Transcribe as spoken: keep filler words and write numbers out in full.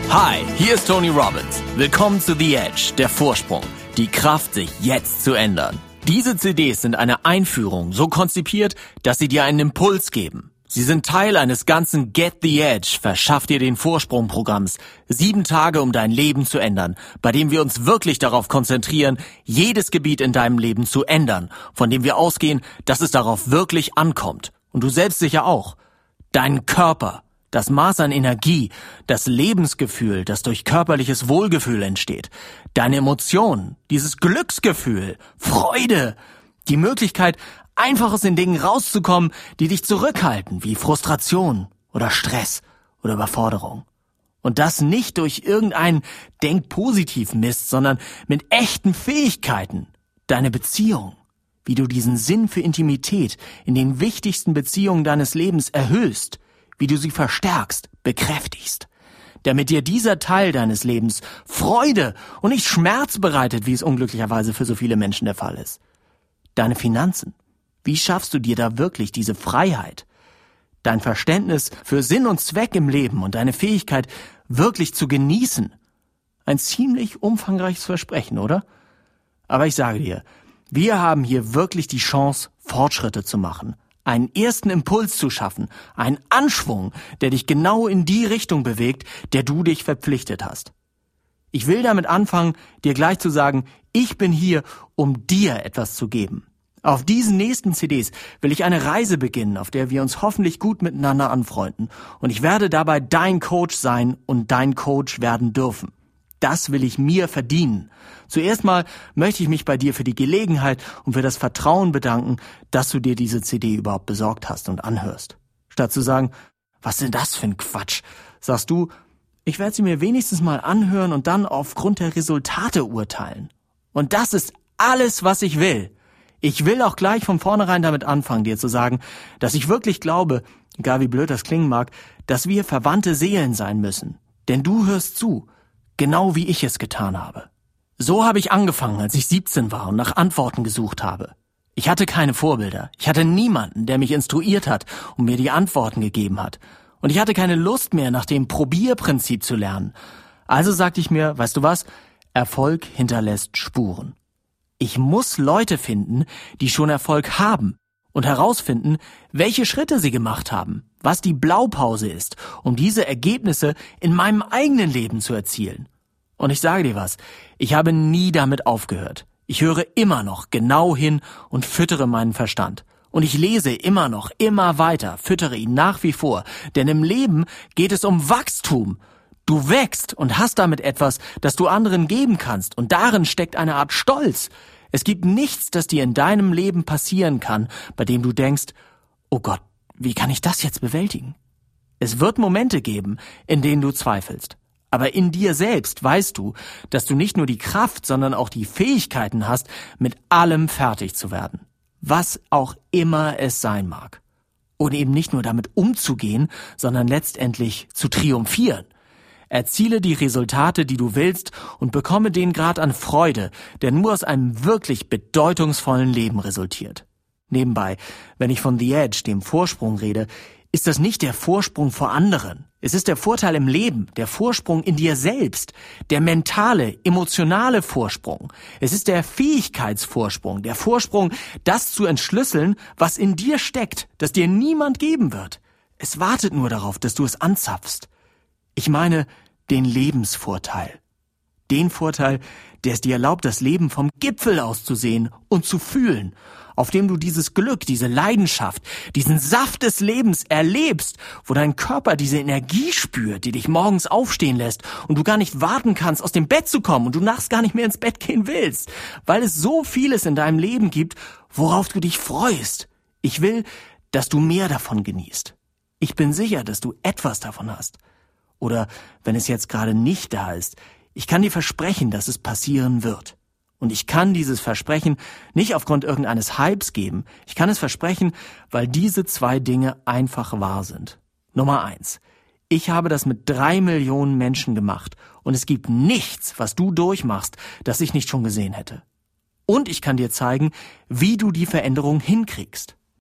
Hi, hier ist Tony Robbins. Willkommen zu The Edge, der Vorsprung. Die Kraft, sich jetzt zu ändern. Diese C Ds sind eine Einführung, so konzipiert, dass sie dir einen Impuls geben. Sie sind Teil eines ganzen Get the Edge, verschaff dir den Vorsprung-Programms. Sieben Tage, um dein Leben zu ändern, bei dem wir uns wirklich darauf konzentrieren, jedes Gebiet in deinem Leben zu ändern, von dem wir ausgehen, dass es darauf wirklich ankommt. Und du selbst sicher auch. Deinen Körper, das Maß an Energie, das Lebensgefühl, das durch körperliches Wohlgefühl entsteht, deine Emotionen, dieses Glücksgefühl, Freude, die Möglichkeit, einfach aus den Dingen rauszukommen, die dich zurückhalten, wie Frustration oder Stress oder Überforderung. Und das nicht durch irgendeinen Denk-positiv-Mist, sondern mit echten Fähigkeiten. Deine Beziehung, wie du diesen Sinn für Intimität in den wichtigsten Beziehungen deines Lebens erhöhst, wie du sie verstärkst, bekräftigst, damit dir dieser Teil deines Lebens Freude und nicht Schmerz bereitet, wie es unglücklicherweise für so viele Menschen der Fall ist. Deine Finanzen. Wie schaffst du dir da wirklich diese Freiheit? Dein Verständnis für Sinn und Zweck im Leben und deine Fähigkeit, wirklich zu genießen. Ein ziemlich umfangreiches Versprechen, oder? Aber ich sage dir, wir haben hier wirklich die Chance, Fortschritte zu machen, einen ersten Impuls zu schaffen, einen Anschwung, der dich genau in die Richtung bewegt, der du dich verpflichtet hast. Ich will damit anfangen, dir gleich zu sagen, ich bin hier, um dir etwas zu geben. Auf diesen nächsten C Ds will ich eine Reise beginnen, auf der wir uns hoffentlich gut miteinander anfreunden. Und ich werde dabei dein Coach sein und dein Coach werden dürfen. Das will ich mir verdienen. Zuerst mal möchte ich mich bei dir für die Gelegenheit und für das Vertrauen bedanken, dass du dir diese C D überhaupt besorgt hast und anhörst. Statt zu sagen, was ist denn das für ein Quatsch, sagst du, ich werde sie mir wenigstens mal anhören und dann aufgrund der Resultate urteilen. Und das ist alles, was ich will. Ich will auch gleich von vornherein damit anfangen, dir zu sagen, dass ich wirklich glaube, egal wie blöd das klingen mag, dass wir verwandte Seelen sein müssen. Denn du hörst zu, genau wie ich es getan habe. So habe ich angefangen, als ich siebzehn war und nach Antworten gesucht habe. Ich hatte keine Vorbilder. Ich hatte niemanden, der mich instruiert hat und mir die Antworten gegeben hat. Und ich hatte keine Lust mehr, nach dem Probierprinzip zu lernen. Also sagte ich mir, weißt du was? Erfolg hinterlässt Spuren. Ich muss Leute finden, die schon Erfolg haben und herausfinden, welche Schritte sie gemacht haben, was die Blaupause ist, um diese Ergebnisse in meinem eigenen Leben zu erzielen. Und ich sage dir was, ich habe nie damit aufgehört. Ich höre immer noch genau hin und füttere meinen Verstand. Und ich lese immer noch, immer weiter, füttere ihn nach wie vor. Denn im Leben geht es um Wachstum. Du wächst und hast damit etwas, das du anderen geben kannst. Und darin steckt eine Art Stolz. Es gibt nichts, das dir in deinem Leben passieren kann, bei dem du denkst, oh Gott, wie kann ich das jetzt bewältigen? Es wird Momente geben, in denen du zweifelst. Aber in dir selbst weißt du, dass du nicht nur die Kraft, sondern auch die Fähigkeiten hast, mit allem fertig zu werden. Was auch immer es sein mag. Und eben nicht nur damit umzugehen, sondern letztendlich zu triumphieren. Erziele die Resultate, die du willst und bekomme den Grad an Freude, der nur aus einem wirklich bedeutungsvollen Leben resultiert. Nebenbei, wenn ich von The Edge, dem Vorsprung, rede, ist das nicht der Vorsprung vor anderen. Es ist der Vorteil im Leben, der Vorsprung in dir selbst, der mentale, emotionale Vorsprung. Es ist der Fähigkeitsvorsprung, der Vorsprung, das zu entschlüsseln, was in dir steckt, das dir niemand geben wird. Es wartet nur darauf, dass du es anzapfst. Ich meine den Lebensvorteil. Den Vorteil, der es dir erlaubt, das Leben vom Gipfel aus zu sehen und zu fühlen, auf dem du dieses Glück, diese Leidenschaft, diesen Saft des Lebens erlebst, wo dein Körper diese Energie spürt, die dich morgens aufstehen lässt und du gar nicht warten kannst, aus dem Bett zu kommen und du nachts gar nicht mehr ins Bett gehen willst, weil es so vieles in deinem Leben gibt, worauf du dich freust. Ich will, dass du mehr davon genießt. Ich bin sicher, dass du etwas davon hast. Oder wenn es jetzt gerade nicht da ist, ich kann dir versprechen, dass es passieren wird. Und ich kann dieses Versprechen nicht aufgrund irgendeines Hypes geben. Ich kann es versprechen, weil diese zwei Dinge einfach wahr sind. Nummer eins. Ich habe das mit drei Millionen Menschen gemacht. Und es gibt nichts, was du durchmachst, das ich nicht schon gesehen hätte. Und ich kann dir zeigen, wie du die Veränderung hinkriegst.